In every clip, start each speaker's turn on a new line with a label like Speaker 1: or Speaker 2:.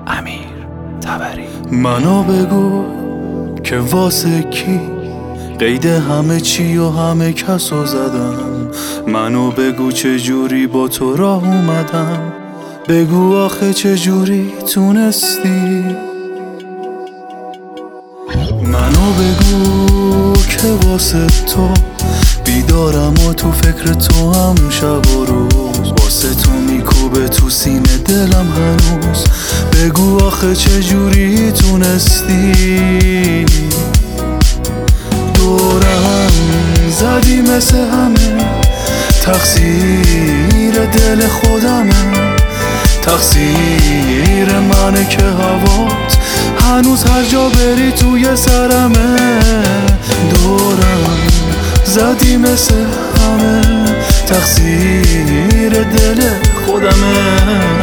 Speaker 1: امیر طبری.
Speaker 2: منو بگو که واسه کی قید همه چی و همه کسو زدم. منو بگو چه جوری با تو راه اومدم. بگو آخه چه جوری تونستی. منو بگو که واسه تو بیدارم و تو فکر تو هم شب و روز. واسه تو میکوبه تو سینه دلم هنوز. بگو آخه چه جوری تونستی. دورم زدی مثل همه، تقصیر دل خودمه. تقصیر منه که هوات هنوز هر جا بری توی سرمه. دورم زدی مثل همه، تقصیر دل خودمه.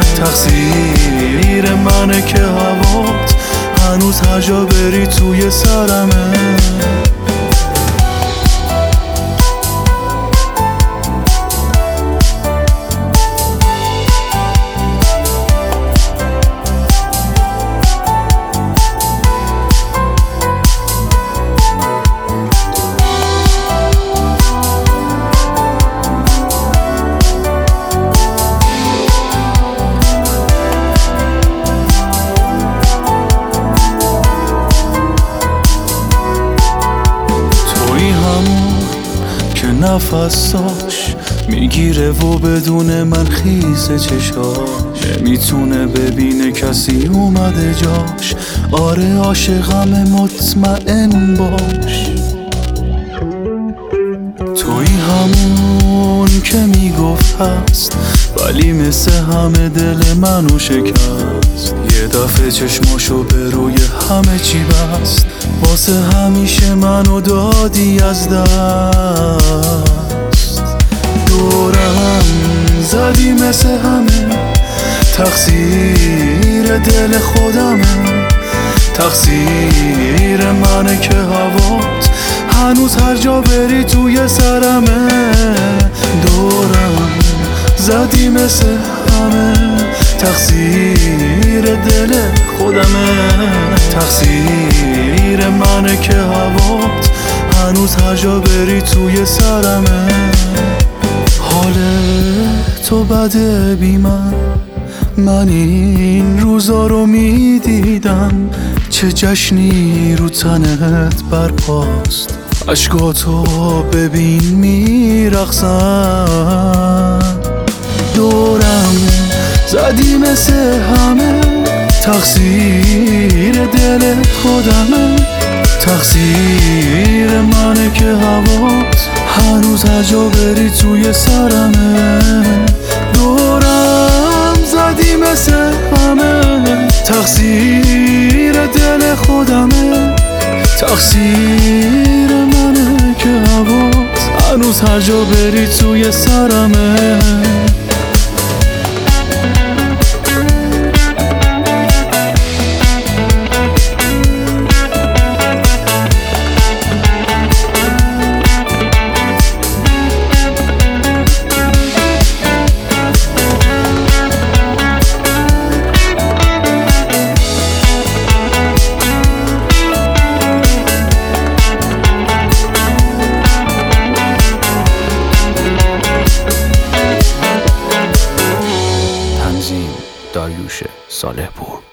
Speaker 2: تقصیر منه که هوات هنوز هر جا بری توی سرمه. نفساش میگیره و بدون من خیس چشاش. نمیتونه ببینه کسی اومده جاش. آره عاشقم مطمئن باش. توی همون که میگفت هست ولی مثل همه دل منو شکست. یه دفعه چشماشو به روی همه چی بست. واسه همیشه منو دادی از دست. دورم زدی مثل همه، تقصیر دل خودمه. تقصیر منه که هوات هنوز هر جا بری توی سرمه. دورم زدی مثل همه، تقصیر دل خودمه. تقصیر منه که هوات هنوز هر جا بری توی سرمه. حال تو بده بی من این روزا رو میدیدم. چه جشنی رو تنت برپاست. اشکاتو ببین میرقصن. دورم زدی مثل همه، تقصیر دل خودمه. تقصیر منه که هوات هنوز هر جا بری توی سرمه. دورم زدی مثل همه، تقصیر دل خودمه. تقصیر منه که هوات هنوز هر جا بری توی سرمه.
Speaker 1: داریوش صالح پور.